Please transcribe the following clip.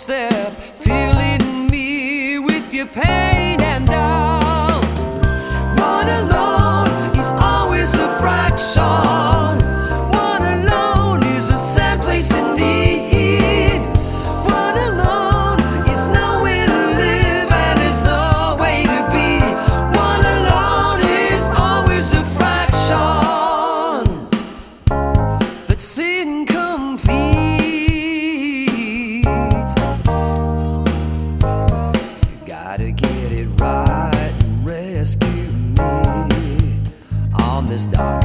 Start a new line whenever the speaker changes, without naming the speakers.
doorstep, filling me with your pain and doubt. One alone is always a fraction. One alone is a sad place indeed. One alone is nowhere to live and is no way to be. One alone is always a fraction, but sin complete. You gotta get it right and rescue me on this dark